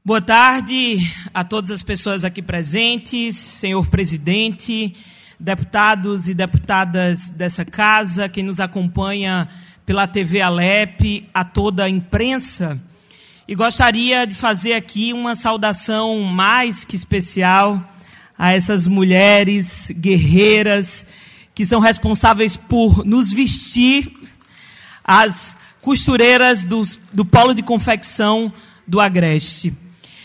Boa tarde a todas as pessoas aqui presentes, senhor presidente, deputados e deputadas dessa casa, quem nos acompanha pela TV Alep, a toda a imprensa. E gostaria de fazer aqui uma saudação mais que especial a essas mulheres guerreiras que são responsáveis por nos vestir, as costureiras do Polo de Confecção do Agreste.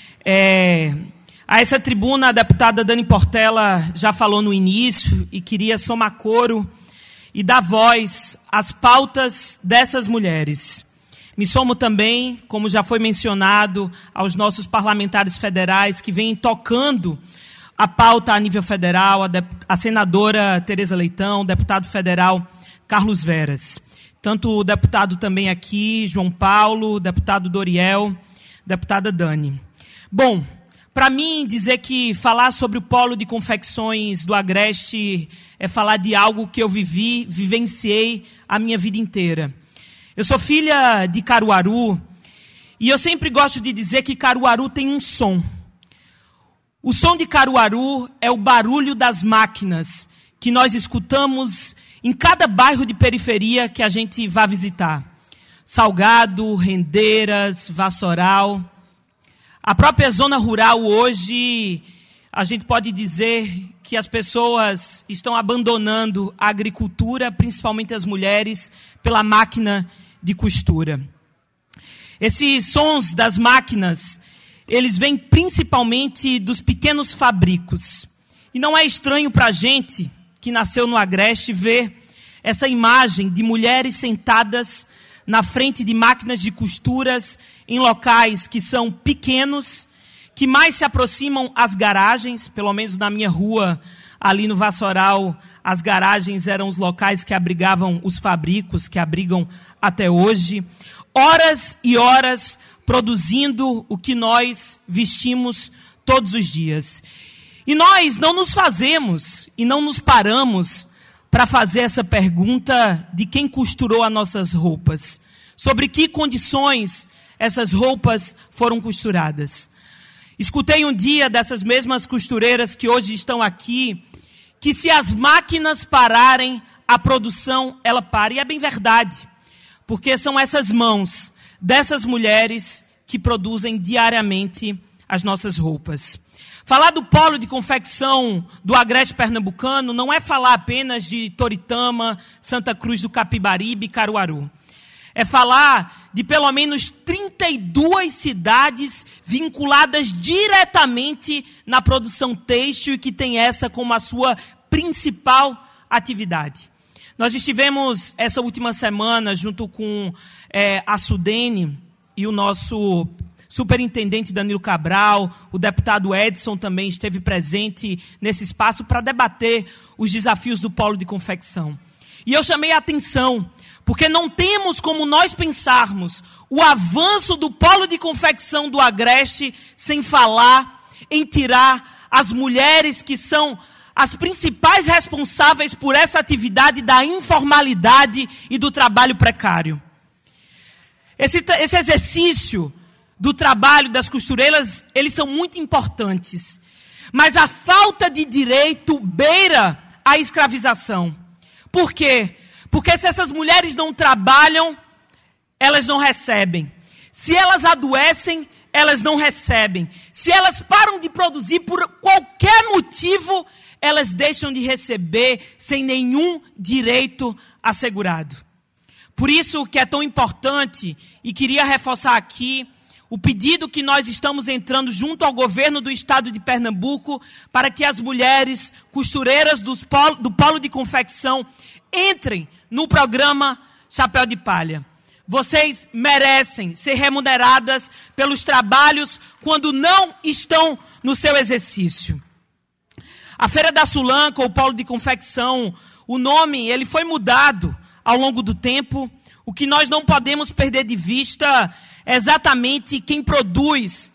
A essa tribuna, a deputada Dani Portela já falou no início e queria somar coro e dar voz às pautas dessas mulheres. Me somo também, como já foi mencionado, aos nossos parlamentares federais que vêm tocando a pauta a nível federal, a senadora Tereza Leitão, o deputado federal Carlos Veras. Tanto o deputado também aqui, João Paulo, o deputado Doriel, deputada Dani. Bom, para mim, dizer que falar sobre o Polo de Confecções do Agreste é falar de algo que eu vivenciei a minha vida inteira. Eu sou filha de Caruaru e eu sempre gosto de dizer que Caruaru tem um som. O som de Caruaru é o barulho das máquinas que nós escutamos em cada bairro de periferia que a gente vai visitar. Salgado, Rendeiras, Vassoural. A própria zona rural hoje, a gente pode dizer que as pessoas estão abandonando a agricultura, principalmente as mulheres, pela máquina de costura. Esses sons das máquinas, eles vêm principalmente dos pequenos fabricos. E não é estranho para a gente, que nasceu no Agreste, ver essa imagem de mulheres sentadas na frente de máquinas de costuras em locais que são pequenos, que mais se aproximam às garagens, pelo menos na minha rua, ali no Vassoural, as garagens eram os locais que abrigavam os fabricos, que abrigam até hoje. Horas e horas produzindo o que nós vestimos todos os dias. E nós não nos fazemos e não nos paramos para fazer essa pergunta de quem costurou as nossas roupas. Sobre que condições essas roupas foram costuradas. Escutei um dia dessas mesmas costureiras que hoje estão aqui, que se as máquinas pararem, a produção ela para. E é bem verdade, porque são essas mãos dessas mulheres que produzem diariamente as nossas roupas. Falar do Polo de Confecção do Agreste Pernambucano não é falar apenas de Toritama, Santa Cruz do Capibaribe e Caruaru. É falar de pelo menos 32 cidades vinculadas diretamente na produção têxtil e que tem essa como a sua principal atividade. Nós estivemos essa última semana junto com a Sudene e o nosso superintendente Danilo Cabral, o deputado Edson também esteve presente nesse espaço para debater os desafios do Polo de Confecção. E eu chamei a atenção, porque não temos como nós pensarmos o avanço do Polo de Confecção do Agreste sem falar em tirar as mulheres que são as principais responsáveis por essa atividade da informalidade e do trabalho precário. Esse exercício do trabalho das costureiras, eles são muito importantes. Mas a falta de direito beira a escravização. Por quê? Porque se essas mulheres não trabalham, elas não recebem. Se elas adoecem, elas não recebem. Se elas param de produzir por qualquer motivo, elas deixam de receber sem nenhum direito assegurado. Por isso que é tão importante, e queria reforçar aqui, o pedido que nós estamos entrando junto ao governo do estado de Pernambuco para que as mulheres costureiras do Polo de Confecção entrem no programa Chapéu de Palha. Vocês merecem ser remuneradas pelos trabalhos quando não estão no seu exercício. A Feira da Sulanca, ou Polo de Confecção, o nome ele foi mudado ao longo do tempo. O que nós não podemos perder de vista é exatamente quem produz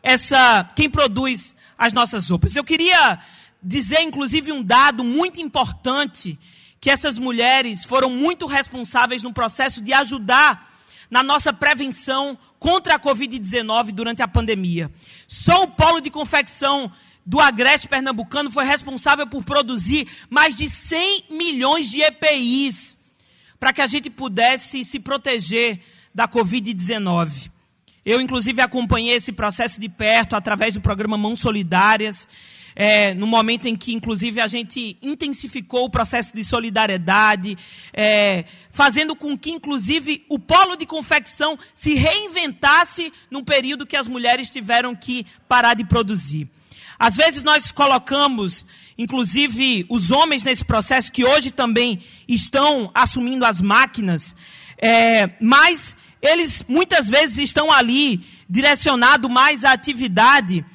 as nossas roupas. Eu queria dizer, inclusive, um dado muito importante, que essas mulheres foram muito responsáveis no processo de ajudar na nossa prevenção contra a Covid-19 durante a pandemia. Só o polo de confecção do Agreste Pernambucano foi responsável por produzir mais de 100 milhões de EPIs para que a gente pudesse se proteger da Covid-19. Eu, inclusive, acompanhei esse processo de perto através do programa Mãos Solidárias, no momento em que, inclusive, a gente intensificou o processo de solidariedade, fazendo com que, inclusive, o polo de confecção se reinventasse num período que as mulheres tiveram que parar de produzir. Às vezes nós colocamos, inclusive, os homens nesse processo, que hoje também estão assumindo as máquinas, mas eles muitas vezes estão ali direcionados mais à atividade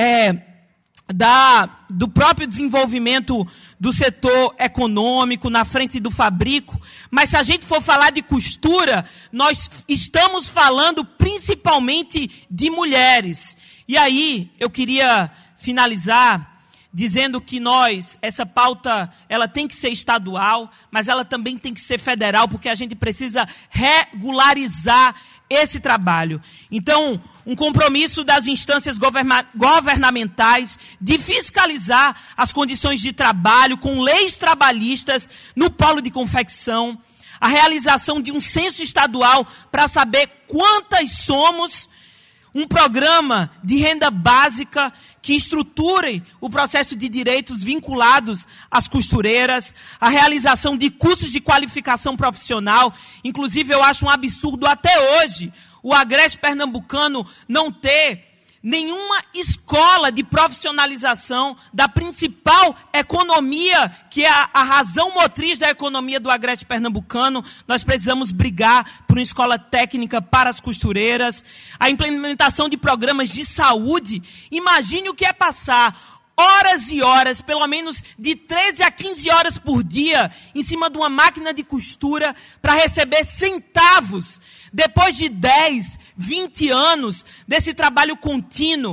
do próprio desenvolvimento do setor econômico, na frente do fabrico. Mas se a gente for falar de costura, nós estamos falando principalmente de mulheres. E aí eu queria finalizar dizendo que essa pauta, ela tem que ser estadual, mas ela também tem que ser federal, porque a gente precisa regularizar esse trabalho. Então, um compromisso das instâncias governamentais de fiscalizar as condições de trabalho com leis trabalhistas no polo de confecção, a realização de um censo estadual para saber quantas somos, um programa de renda básica que estruture o processo de direitos vinculados às costureiras, a realização de cursos de qualificação profissional. Inclusive, eu acho um absurdo até hoje o Agreste Pernambucano não ter nenhuma escola de profissionalização da principal economia, que é a razão motriz da economia do Agreste Pernambucano. Nós precisamos brigar por uma escola técnica para as costureiras, a implementação de programas de saúde. Imagine o que é passar horas e horas, pelo menos de 13 a 15 horas por dia, em cima de uma máquina de costura para receber centavos. Depois de 10, 20 anos desse trabalho contínuo,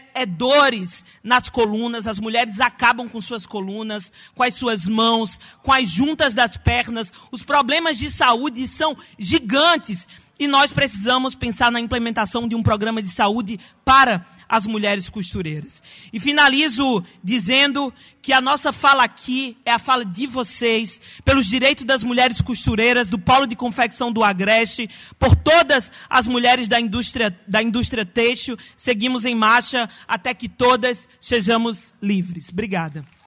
dores nas colunas, as mulheres acabam com suas colunas, com as suas mãos, com as juntas das pernas. Os problemas de saúde são gigantes e nós precisamos pensar na implementação de um programa de saúde para as mulheres costureiras. E finalizo dizendo que a nossa fala aqui é a fala de vocês, pelos direitos das mulheres costureiras, do polo de confecção do Agreste, por todas as mulheres da indústria têxtil. Seguimos em marcha até que todas sejamos livres. Obrigada.